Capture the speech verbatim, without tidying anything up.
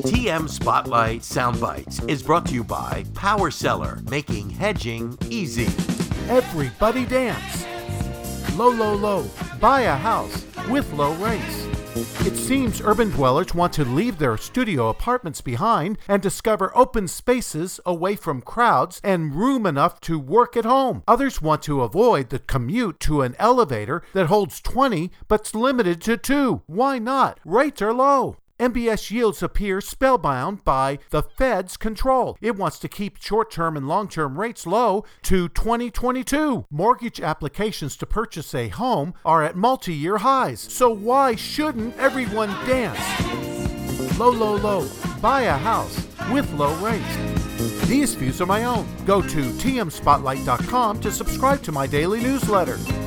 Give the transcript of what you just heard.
T M Spotlight Soundbites is brought to you by Power Seller, making hedging easy. Everybody dance. Low, low, low. Buy a house with low rates. It seems urban dwellers want to leave their studio apartments behind and discover open spaces away from crowds and room enough to work at home. Others want to avoid the commute to an elevator that holds twenty but's limited to two. Why not? Rates are low. M B S yields appear spellbound by the Fed's control. It wants to keep short-term and long-term rates low to twenty twenty-two. Mortgage applications to purchase a home are at multi-year highs. So why shouldn't everyone dance? Low, low, low. Buy a house with low rates. These views are my own. Go to T M spotlight dot com to subscribe to my daily newsletter.